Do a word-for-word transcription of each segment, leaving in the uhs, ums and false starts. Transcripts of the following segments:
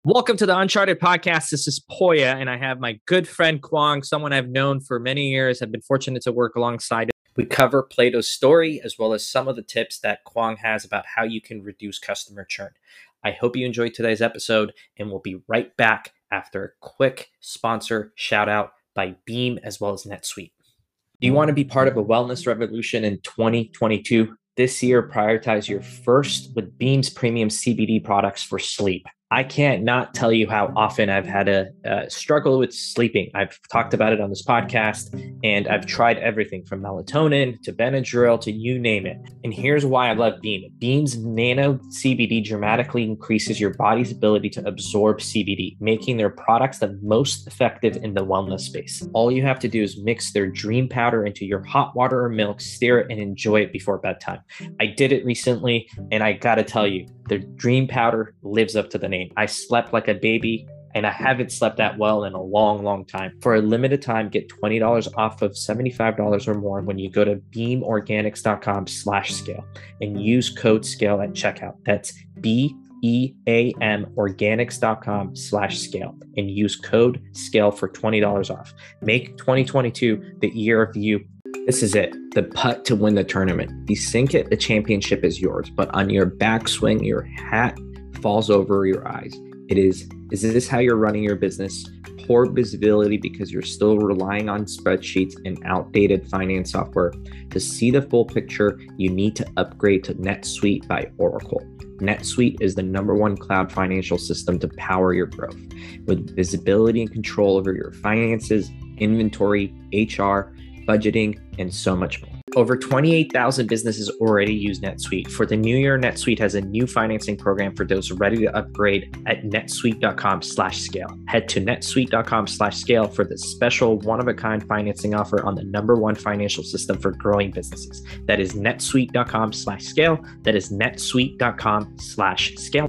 Welcome to the Uncharted Podcast. This is Poya, and I have my good friend Kwong, someone I've known for many years. I've been fortunate to work alongside. We cover Plato's story, as well as some of the tips that Kwong has about how you can reduce customer churn. I hope you enjoyed today's episode, and we'll be right back after a quick sponsor shout out by Beam, as well as NetSuite. Do you want to be part of a wellness revolution in twenty twenty-two? This year, prioritize your first with Beam's premium C B D products for sleep. I can't not tell you how often I've had a uh, struggle with sleeping. I've talked about it on this podcast, and I've tried everything from melatonin to Benadryl to you name it. And here's why I love Beam. Beam's nano C B D dramatically increases your body's ability to absorb C B D, making their products the most effective in the wellness space. All you have to do is mix their dream powder into your hot water or milk, stir it, and enjoy it before bedtime. I did it recently, and I gotta tell you, the dream powder lives up to the name. I slept like a baby, and I haven't slept that well in a long, long time. For a limited time, get twenty dollars off of seventy-five dollars or more when you go to beamorganics.com slash scale and use code scale at checkout. That's B E A M organics.com slash scale and use code scale for twenty dollars off. Make twenty twenty-two the year of you. This is it, the putt to win the tournament. You sink it, the championship is yours, but on your backswing, your hat falls over your eyes. It is, is this how you're running your business? Poor visibility because you're still relying on spreadsheets and outdated finance software. To see the full picture, you need to upgrade to NetSuite by Oracle. NetSuite is the number one cloud financial system to power your growth. With visibility and control over your finances, inventory, H R, budgeting, and so much more. Over twenty-eight thousand businesses already use NetSuite. For the new year, NetSuite has a new financing program for those ready to upgrade at netsuite.com slash scale. Head to netsuite.com slash scale for the special one-of-a-kind financing offer on the number one financial system for growing businesses. That is netsuite.com slash scale. That is netsuite.com slash scale.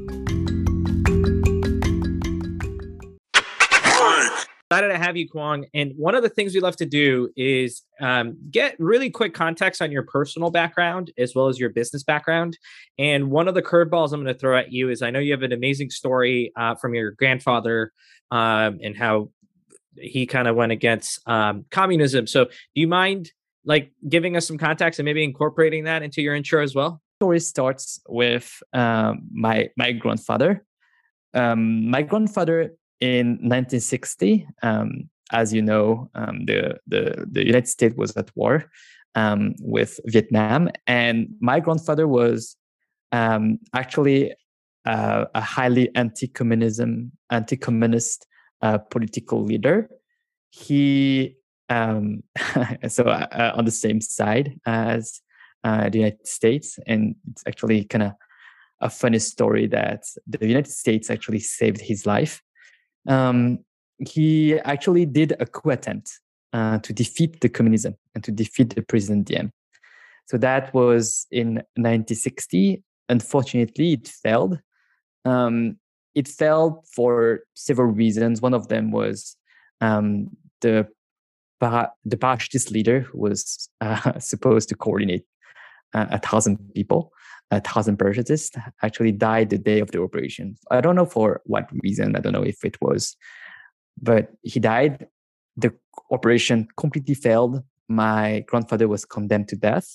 Excited to have you, Kwong. And one of the things we love to do is um, get really quick context on your personal background as well as your business background. And one of the curveballs I'm going to throw at you is I know you have an amazing story uh, from your grandfather um, and how he kind of went against um, communism. So do you mind like giving us some context and maybe incorporating that into your intro as well? The story starts with um, my my grandfather. Um, my grandfather in nineteen sixty, um, as you know, um, the, the the United States was at war um, with Vietnam, and my grandfather was um, actually uh, a highly anti-communism, anti-communist uh, political leader. He um, so uh, on the same side as uh, the United States, and it's actually kind of a funny story that the United States actually saved his life. Um, he actually did a coup attempt uh, to defeat the communism and to defeat the President Diem. So that was in nineteen sixty. Unfortunately, it failed. Um, it failed for several reasons. One of them was um, the para- the parachutist leader who was uh, supposed to coordinate uh, a thousand people. A thousand parachutists actually died the day of the operation. I don't know for what reason. I don't know if it was, but he died. The operation completely failed. My grandfather was condemned to death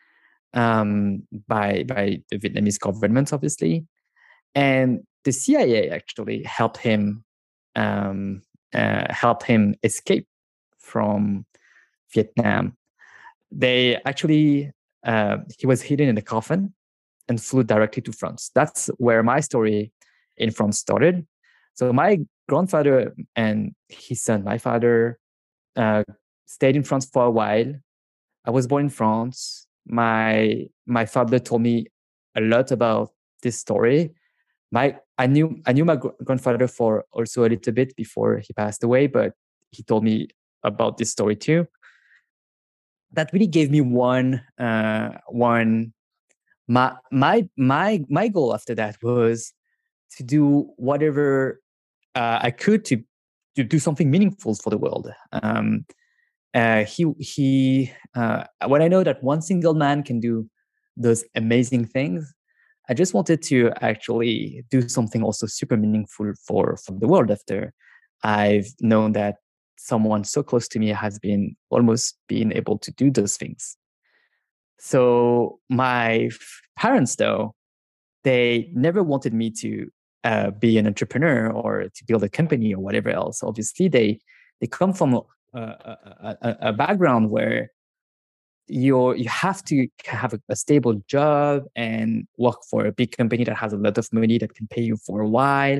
um, by by the Vietnamese government, obviously, and the C I A actually helped him um, uh, helped him escape from Vietnam. They actually uh, he was hidden in a coffin and flew directly to France. That's where my story in France started. So my grandfather and his son, my father, uh, stayed in France for a while. I was born in France. My my father told me a lot about this story. My I knew I knew my gr- grandfather for also a little bit before he passed away, but he told me about this story too. That really gave me one uh, one. My my my my goal after that was to do whatever uh, I could to to do something meaningful for the world. Um, uh, he he. Uh, when I know that one single man can do those amazing things, I just wanted to actually do something also super meaningful for, for the world after I've known that someone so close to me has been almost being able to do those things. So my parents, though, they never wanted me to uh, be an entrepreneur or to build a company or whatever else. Obviously, they they come from a, a, a, a background where you you have to have a, a stable job and work for a big company that has a lot of money that can pay you for a while.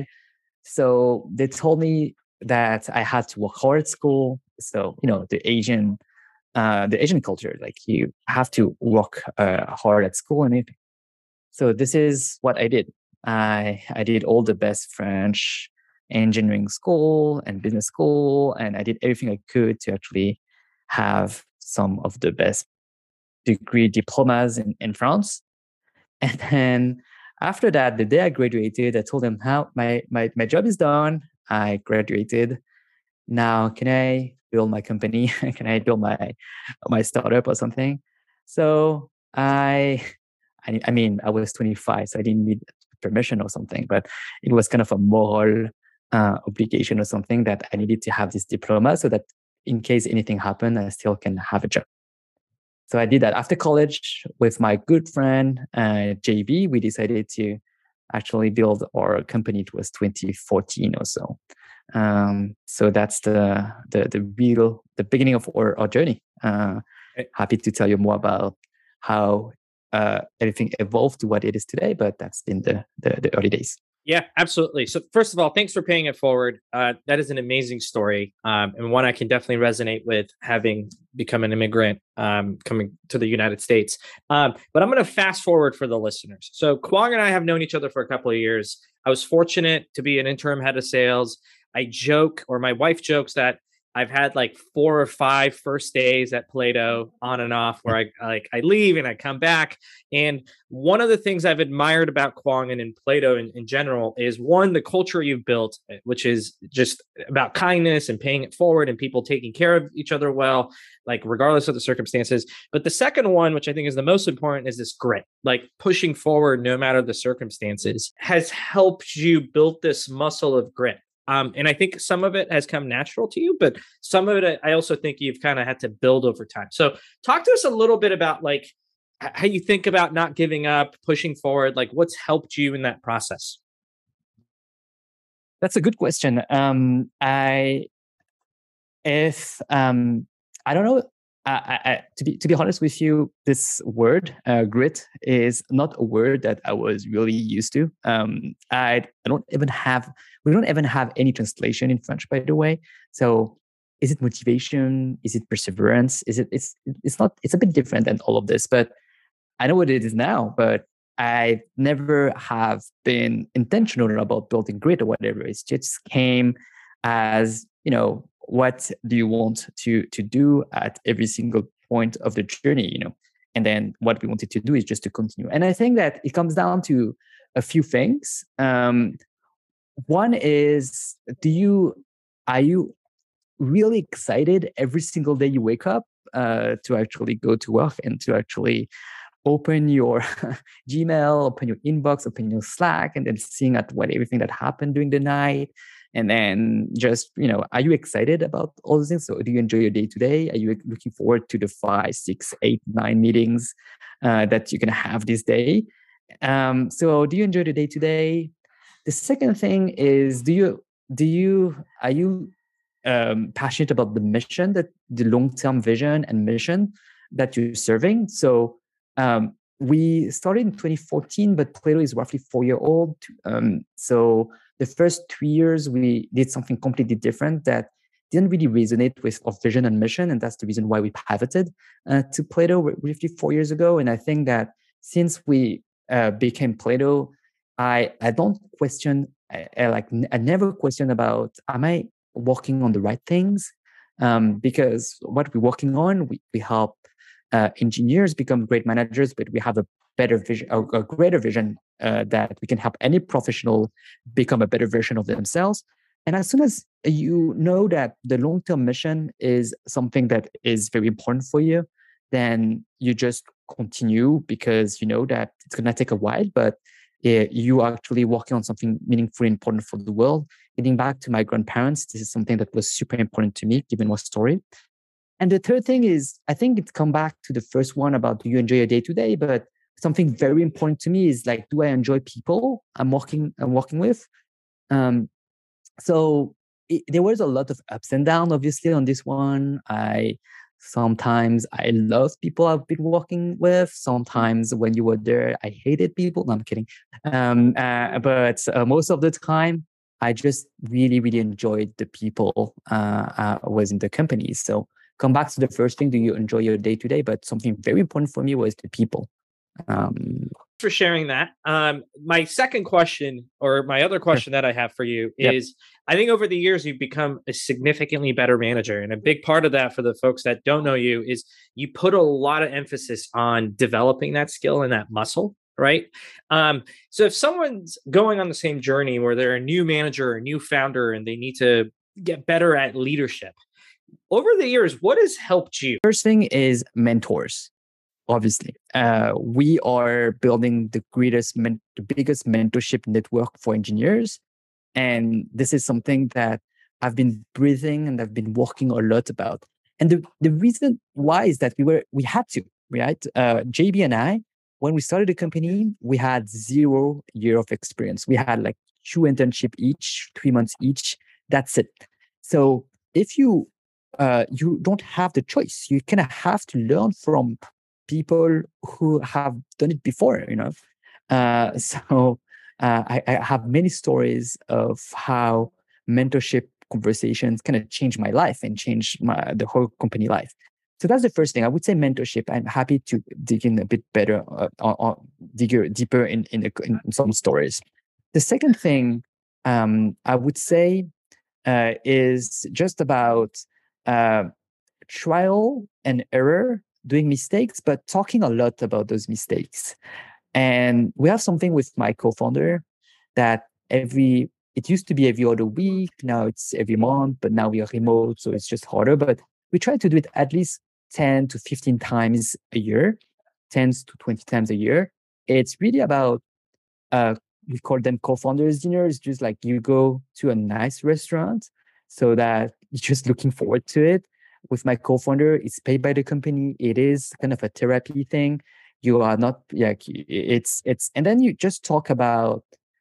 So they told me that I had to work hard at school. So you know the Asian uh, the Asian culture, like you have to work uh, hard at school and everything. So this is what I did. I I did all the best French engineering school and business school, and I did everything I could to actually have some of the best degree diplomas in, in France. And then after that, the day I graduated, I told them how my, my, my job is done. I graduated. Now, can I build my company? Can I build my my startup or something? So I, I, I mean, I was twenty-five, so I didn't need permission or something, but it was kind of a moral uh, obligation or something that I needed to have this diploma so that in case anything happened, I still can have a job. So I did that after college with my good friend, uh, J B. We decided to actually build our company. It was twenty fourteen or so. Um, so that's the, the the real, the beginning of our, our journey. Uh, happy to tell you more about how uh, everything evolved to what it is today, but that's in the, the, the early days. Yeah, absolutely. So first of all, thanks for paying it forward. Uh, that is an amazing story, um, and one I can definitely resonate with, having become an immigrant um, coming to the United States. Um, but I'm going to fast forward for the listeners. So Quang and I have known each other for a couple of years. I was fortunate to be an interim head of sales. I joke, or my wife jokes, that I've had like four or five first days at Plato on and off, where I like I leave and I come back. And one of the things I've admired about Quang and in Plato in, in general is, one, the culture you've built, which is just about kindness and paying it forward and people taking care of each other well, like regardless of the circumstances. But the second one, which I think is the most important, is this grit, like pushing forward no matter the circumstances, has helped you build this muscle of grit. Um, and I think some of it has come natural to you, but some of it I also think you've kind of had to build over time. So talk to us a little bit about like how you think about not giving up, pushing forward, like what's helped you in that process. That's a good question. Um, I, if, um, I don't know, I, I, to be to be honest with you, this word uh, grit is not a word that I was really used to. Um, I, I don't even have we don't even have any translation in French, by the way. So, is it motivation? Is it perseverance? Is it? It's it's not. It's a bit different than all of this, but I know what it is now. But I never have been intentional about building grit or whatever. It just came as, you know, what do you want to to do at every single point of the journey, you know? And then what we wanted to do is just to continue. And I think that it comes down to a few things. Um, one is, do you are you really excited every single day you wake up uh, to actually go to work and to actually open your Gmail, open your inbox, open your Slack, and then seeing at what everything that happened during the night? And then just, you know, are you excited about all those things? So do you enjoy your day today? Are you looking forward to the five, six, eight, nine meetings uh, that you can have this day? Um, so do you enjoy the day today? The second thing is, do you, do you, are you um, passionate about the mission, that the long-term vision and mission that you're serving? So um, we started in twenty fourteen, but Plato is roughly four year old. Um, so the first three years, we did something completely different that didn't really resonate with our vision and mission. And that's the reason why we pivoted uh, to Plato roughly four years ago. And I think that since we uh, became Plato, I, I don't question, I, I like, I never question about, am I working on the right things? Um, because what we're working on, we, we help uh, engineers become great managers, but we have a better vision, a, a greater vision uh, that we can help any professional become a better version of themselves. And as soon as you know that the long-term mission is something that is very important for you, then you just continue, because you know that it's going to take a while, but uh, you are actually working on something meaningful and important for the world. Getting back to my grandparents, this is something that was super important to me, given my story. And the third thing is, I think it's come back to the first one about do you enjoy your day to day, but something very important to me is like, do I enjoy people I'm working I'm working with? Um, so it, there was a lot of ups and downs, obviously, on this one. I sometimes I love people I've been working with. Sometimes when you were there, I hated people. No, I'm kidding. Um, uh, but uh, most of the time, I just really, really enjoyed the people uh, uh, was in the company. So come back to the first thing: do you enjoy your day to day? But something very important for me was the people. Um, for sharing that. Um, my second question, or my other question that I have for you Yep. is, I think over the years you've become a significantly better manager. And a big part of that for the folks that don't know you is you put a lot of emphasis on developing that skill and that muscle, right? Um, so if someone's going on the same journey where they're a new manager or a new founder and they need to get better at leadership, over the years, what has helped you? First thing is mentors. Obviously, uh, we are building the greatest, men- the biggest mentorship network for engineers, and this is something that I've been breathing and I've been working a lot about. And the, the reason why is that we were we had to, right? Uh, J B and I, when we started the company, we had zero year of experience. We had like two internship each, three months each. That's it. So if you uh, you don't have the choice, you kind of have to learn from people who have done it before, you know. Uh, so uh, I, I have many stories of how mentorship conversations kind of changed my life and changed my, the whole company life. So that's the first thing. I would say mentorship. I'm happy to dig in a bit better, uh, on, on, dig deeper in, in, a, in some stories. The second thing um, I would say uh, is just about uh, trial and error, doing mistakes, but talking a lot about those mistakes. And we have something with my co-founder that every, it used to be every other week. Now it's every month, but now we are remote. So it's just harder, but we try to do it at least ten to fifteen times a year, ten to twenty times a year. It's really about, uh, we call them co-founders dinners, just like you go to a nice restaurant so that you're just looking forward to it. With my co-founder, it's paid by the company. It is kind of a therapy thing. You are not like it's it's, and then you just talk about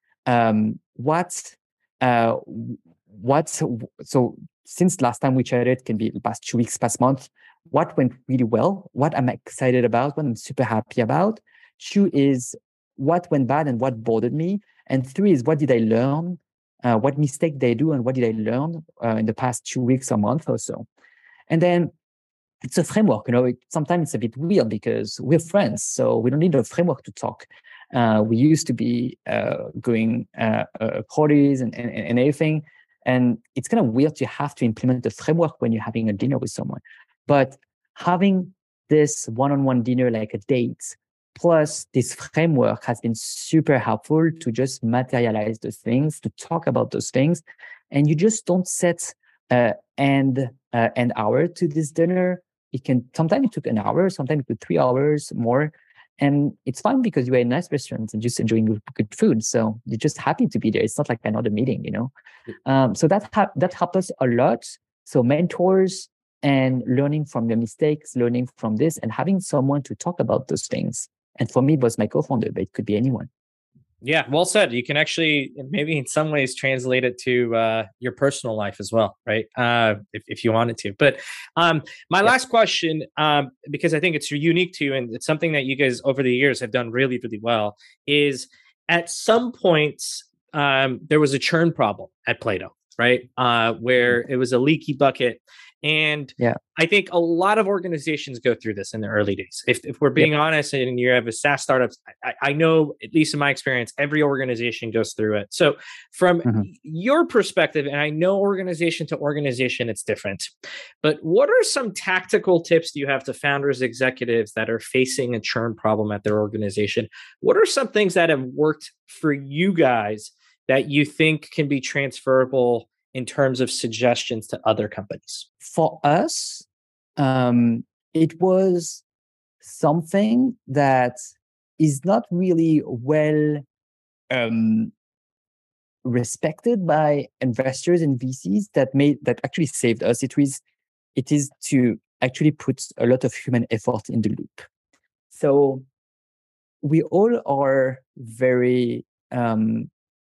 um, what uh, what. So since last time we chatted, can be the past two weeks, past month. What went really well? What I'm excited about? What I'm super happy about? Two is what went bad and what bothered me, and three is what did I learn? Uh, what mistake did I do and what did I learn uh, in the past two weeks or month or so? And then it's a framework, you know, it, sometimes it's a bit weird because we're friends, so we don't need a framework to talk. Uh, we used to be uh, going uh, uh, parties and, and, and everything. And it's kind of weird to have to implement a framework when you're having a dinner with someone. But having this one-on-one dinner, like a date, plus this framework has been super helpful to just materialize those things, to talk about those things. And you just don't set uh, and uh, an hour to this dinner. It can sometimes it took an hour, sometimes it took three hours more, and it's fine because you're in nice restaurants and just enjoying good food. So you're just happy to be there. It's not like another meeting, you know. Um, so that ha- that helped us a lot. So mentors and learning from your mistakes, learning from this, and having someone to talk about those things. And for me, it was my co-founder, but it could be anyone. Yeah, well said. You can actually maybe in some ways translate it to uh, your personal life as well, right? Uh, if, if you wanted to. But um, my Yep. last question, um, because I think it's unique to you and it's something that you guys over the years have done really, really well, is at some points um, there was a churn problem at Plato, right? Uh, where it was a leaky bucket. And Yeah. I think a lot of organizations go through this in the early days. If, if we're Yep. being honest and you have a SaaS startup, I, I know, at least in my experience, every organization goes through it. So from Mhm. your perspective, and I know organization to organization, it's different, but what are some tactical tips do you have to founders, executives that are facing a churn problem at their organization? What are some things that have worked for you guys that you think can be transferable in terms of suggestions to other companies? For us, um, it was something that is not really well um, respected by investors and V Cs that made that actually saved us. It was it is to actually put a lot of human effort in the loop. So we all are very um,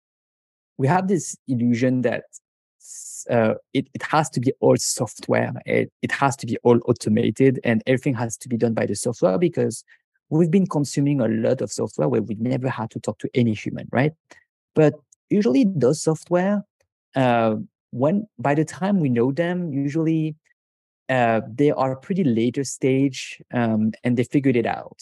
we have this illusion that uh, it, it has to be all software. It, it has to be all automated and everything has to be done by the software, because we've been consuming a lot of software where we never had to talk to any human, right? But usually those software, uh, when by the time we know them, usually uh, they are pretty later stage um, and they figured it out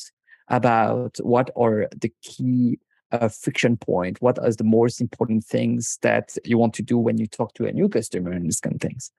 about what are the key uh, friction point, what are the most important things that you want to do when you talk to a new customer and these kind of things.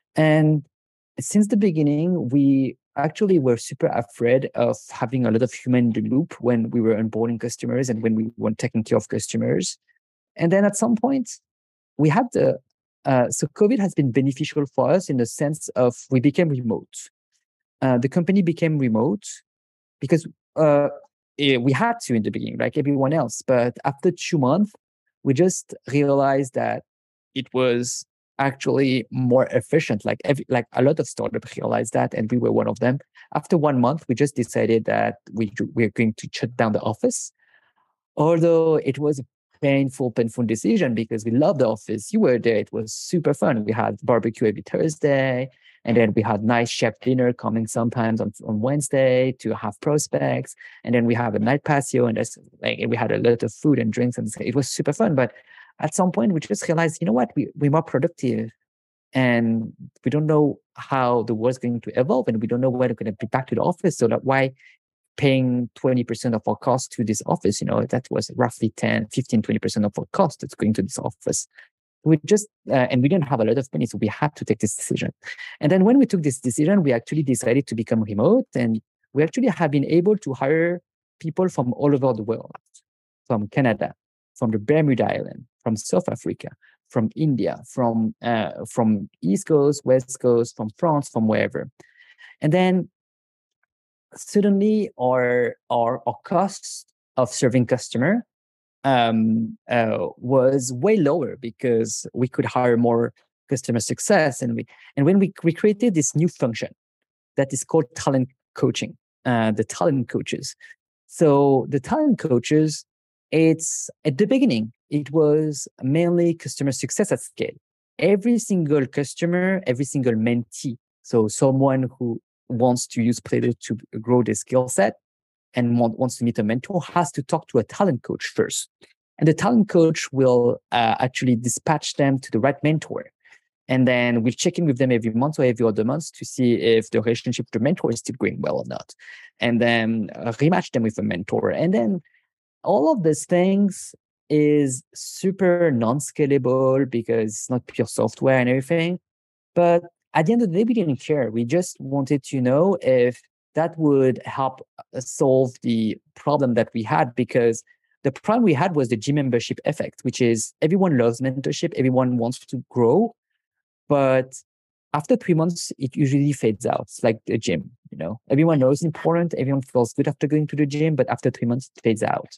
And since the beginning, we actually were super afraid of having a lot of human in the loop when we were onboarding customers and when we were taking care of customers. And then at some point, we had the, uh, so COVID has been beneficial for us in the sense of we became remote. Uh, the company became remote because uh, it, we had to in the beginning, like everyone else. But after two months, we just realized that it was actually more efficient. Like every, like a lot of startups realized that, and we were one of them. After one month, we just decided that we we're going to shut down the office. Although it was a painful, painful decision because we loved the office. You were there; it was super fun. We had barbecue every Thursday. And then we had nice chef dinner coming sometimes on, on Wednesday to have prospects. And then we have a night patio, and that's like we had a lot of food and drinks, and it was super fun. But at some point, we just realized, you know what, we we're more productive, and we don't know how the world's going to evolve, and we don't know when we're going to be back to the office. So that why paying twenty percent of our cost to this office? You know, that was roughly ten, fifteen, twenty percent of our cost that's going to this office. We just, uh, and we didn't have a lot of money, so we had to take this decision. And then when we took this decision, we actually decided to become remote, and we actually have been able to hire people from all over the world, from Canada, from the Bermuda Island, from South Africa, from India, from uh, from East Coast, West Coast, from France, from wherever. And then suddenly our, our, our costs of serving customer um, uh, was way lower because we could hire more customer success. And we and when we, we created this new function that is called talent coaching, uh, the talent coaches. So the talent coaches, it's at the beginning, it was mainly customer success at scale. Every single customer, every single mentee, so someone who wants to use Plato to grow their skill set and want, wants to meet a mentor has to talk to a talent coach first. And the talent coach will uh, actually dispatch them to the right mentor. And then we'll check in with them every month or every other month to see if the relationship with the mentor is still going well or not. And then uh, rematch them with a mentor. And then all of these things is super non-scalable because it's not pure software and everything. But at the end of the day, we didn't care. We just wanted to know if that would help solve the problem that we had, because the problem we had was the gym membership effect, which is everyone loves mentorship, everyone wants to grow, but after three months, it usually fades out. It's like the gym, you know, everyone knows it's important, everyone feels good after going to the gym, but after three months, it fades out.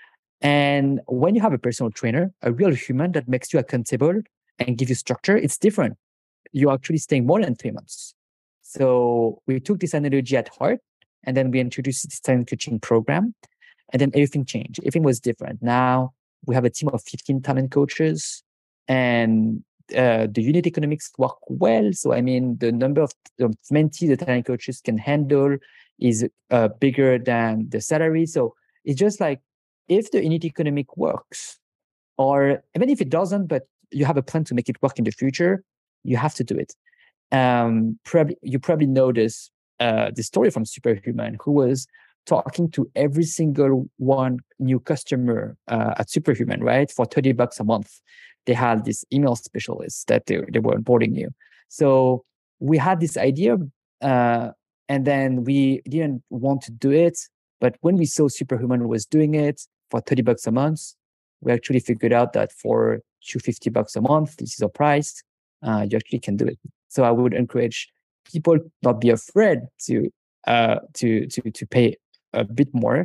And when you have a personal trainer, a real human that makes you accountable and gives you structure, it's different. You're actually staying more than three months. So we took this analogy at heart, and then we introduced this talent coaching program, and then everything changed. Everything was different. Now we have a team of fifteen talent coaches, and uh, the unit economics work well. So I mean, the number of the mentees the talent coaches can handle is uh, bigger than the salary. So it's just like, if the unit economic works, or even if it doesn't, but you have a plan to make it work in the future, you have to do it. Um, probably you probably know this uh, the story from Superhuman, who was talking to every single one new customer uh, at Superhuman, right? For thirty bucks a month. They had this email specialists that they, they were onboarding you. So we had this idea, uh, and then we didn't want to do it. But when we saw Superhuman was doing it for thirty bucks a month, we actually figured out that for two hundred fifty bucks a month, this is a price, uh, you actually can do it. So I would encourage people not be afraid to uh, to to to pay a bit more,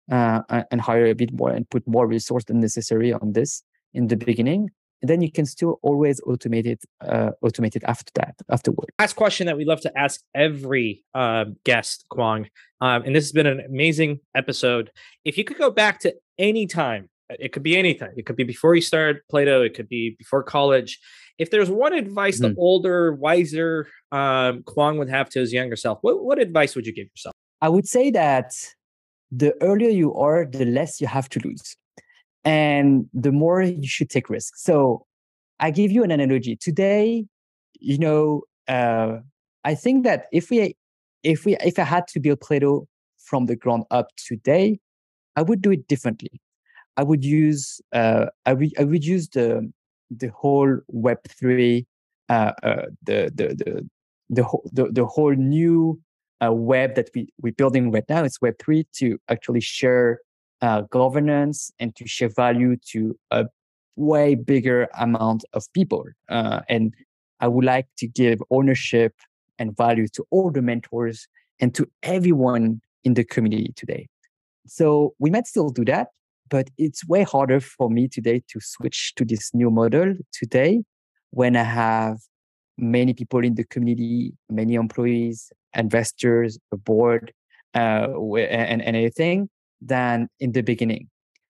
uh, and hire a bit more and put more resource than necessary on this in the beginning. And then you can still always automate it, uh, automate it after that, afterward. Last question that we love to ask every uh, guest, Quang, um, and this has been an amazing episode. If you could go back to any time, it could be anything. It could be before you started Plato. It could be before college. If there's one advice mm-hmm. the older, wiser um, Quang would have to his younger self, what, what advice would you give yourself? I would say that the earlier you are, the less you have to lose. And the more you should take risks. So I give you an analogy. Today, you know, uh, I think that if we, if we, if I had to build Plato from the ground up today, I would do it differently. I would use, uh, I would, I would use the the whole Web three, uh, uh, the the the the whole the, the whole new uh, web that we we're building right now. It's Web three to actually share uh, governance and to share value to a way bigger amount of people. Uh, and I would like to give ownership and value to all the mentors and to everyone in the community today. So we might still do that, but it's way harder for me today to switch to this new model today when I have many people in the community, many employees, investors, a board, uh, and, and everything than in the beginning.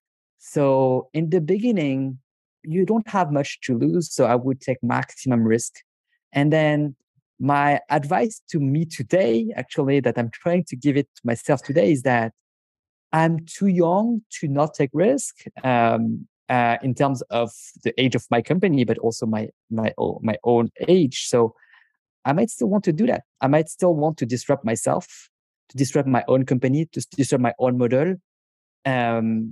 So in the beginning, you don't have much to lose. So I would take maximum risk. And then my advice to me today, actually, that I'm trying to give it to myself today is that I'm too young to not take risk um, uh, in terms of the age of my company, but also my my own, my own age. So I might still want to do that. I might still want to disrupt myself, to disrupt my own company, to disrupt my own model. Um,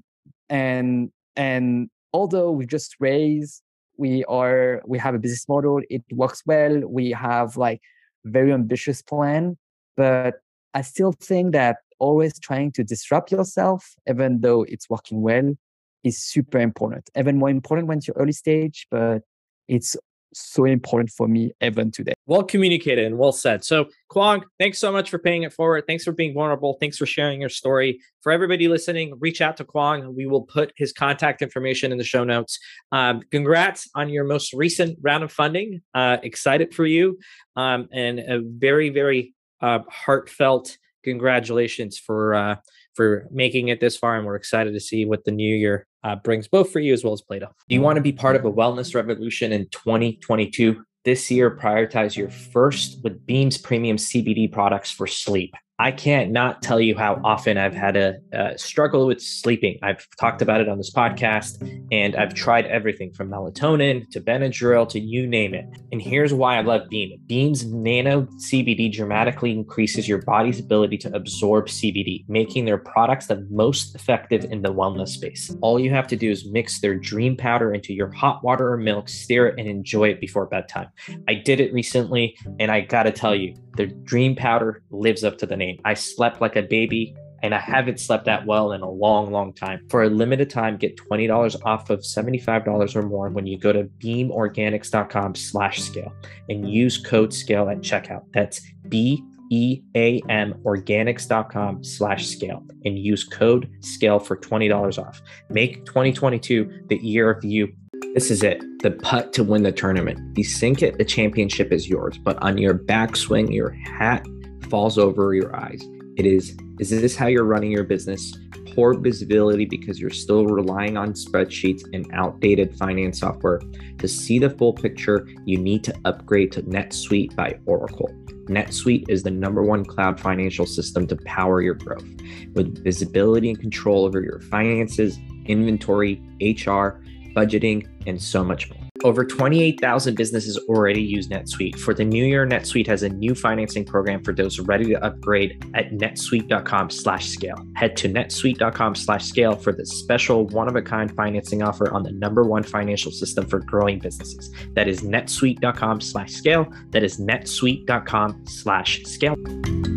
and and although we just raised, we are we have a business model. It works well. We have like very ambitious plan, but I still think that always trying to disrupt yourself, even though it's working well, is super important. Even more important when it's your early stage, but it's so important for me even today. Well communicated and well said. So Quang, thanks so much for paying it forward. Thanks for being vulnerable. Thanks for sharing your story. For everybody listening, reach out to Quang. We will put his contact information in the show notes. Um, congrats on your most recent round of funding. Uh, excited for you. Um, and a very, very uh, heartfelt congratulations for uh, for making it this far, and we're excited to see what the new year uh, brings, both for you as well as Plato. Do you want to be part of a wellness revolution in twenty twenty-two? This year, prioritize your first with Beam's premium C B D products for sleep. I can't not tell you how often I've had a uh, struggle with sleeping. I've talked about it on this podcast, and I've tried everything from melatonin to Benadryl to you name it. And here's why I love Beam. Beam's nano C B D dramatically increases your body's ability to absorb C B D, making their products the most effective in the wellness space. All you have to do is mix their dream powder into your hot water or milk, stir it, and enjoy it before bedtime. I did it recently, and I gotta tell you, the dream powder lives up to the name. I slept like a baby, and I haven't slept that well in a long, long time. For a limited time, get twenty dollars off of seventy-five dollars or more when you go to beamorganics.com slash scale and use code scale at checkout. That's B E A M organics.com slash scale and use code scale for twenty dollars off. Make twenty twenty-two the year of you. This is it, the putt to win the tournament. You sink it, the championship is yours, but on your backswing, your hat falls over your eyes. It is, is this how you're running your business? Poor visibility because you're still relying on spreadsheets and outdated finance software. To see the full picture, you need to upgrade to NetSuite by Oracle. NetSuite is the number one cloud financial system to power your growth. With visibility and control over your finances, inventory, H R, budgeting, and so much more. Over twenty-eight thousand businesses already use NetSuite. For the new year, NetSuite has a new financing program for those ready to upgrade at netsuite.com slash scale. Head to netsuite.com slash scale for the special one-of-a-kind financing offer on the number one financial system for growing businesses. That is netsuite.com slash scale. That is netsuite.com slash scale.